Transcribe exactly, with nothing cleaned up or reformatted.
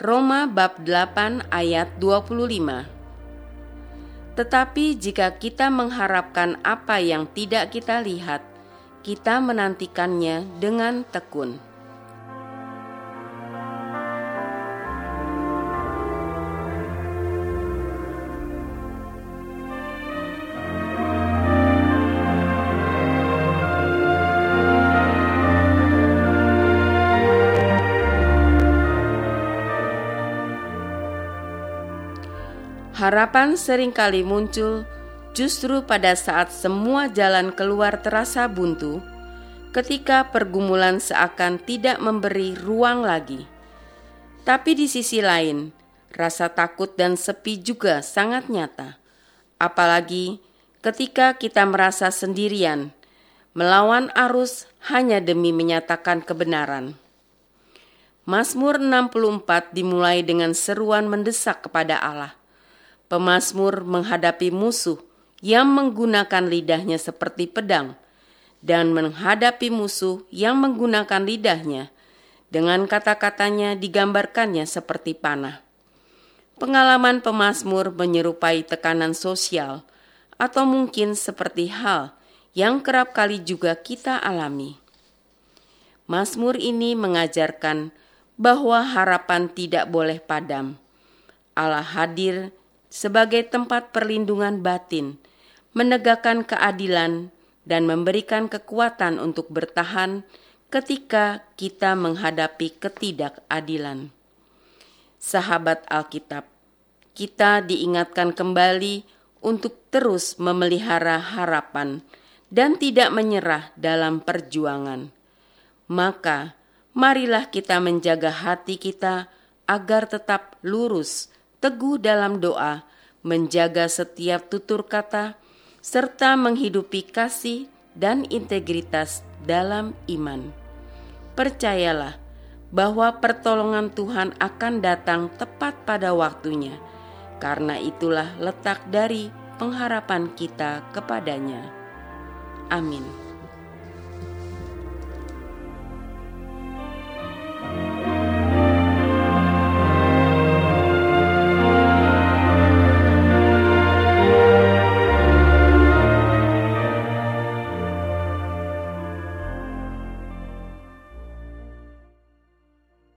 Roma bab delapan ayat dua puluh lima. Tetapi jika kita mengharapkan apa yang tidak kita lihat, kita menantikannya dengan tekun. Harapan seringkali muncul justru pada saat semua jalan keluar terasa buntu, ketika pergumulan seakan tidak memberi ruang lagi. Tapi di sisi lain, rasa takut dan sepi juga sangat nyata, apalagi ketika kita merasa sendirian, melawan arus hanya demi menyatakan kebenaran. Mazmur enam puluh empat dimulai dengan seruan mendesak kepada Allah. Pemazmur menghadapi musuh yang menggunakan lidahnya seperti pedang dan menghadapi musuh yang menggunakan lidahnya dengan kata-katanya digambarkannya seperti panah. Pengalaman pemazmur menyerupai tekanan sosial atau mungkin seperti hal yang kerap kali juga kita alami. Mazmur ini mengajarkan bahwa harapan tidak boleh padam. Allah hadir sebagai tempat perlindungan batin, menegakkan keadilan, dan memberikan kekuatan untuk bertahan ketika kita menghadapi ketidakadilan. Sahabat Alkitab, kita diingatkan kembali untuk terus memelihara harapan dan tidak menyerah dalam perjuangan. Maka, marilah kita menjaga hati kita agar tetap lurus, teguh dalam doa, menjaga setiap tutur kata, serta menghidupi kasih dan integritas dalam iman. Percayalah bahwa pertolongan Tuhan akan datang tepat pada waktunya, karena itulah letak dari pengharapan kita kepadanya. Amin.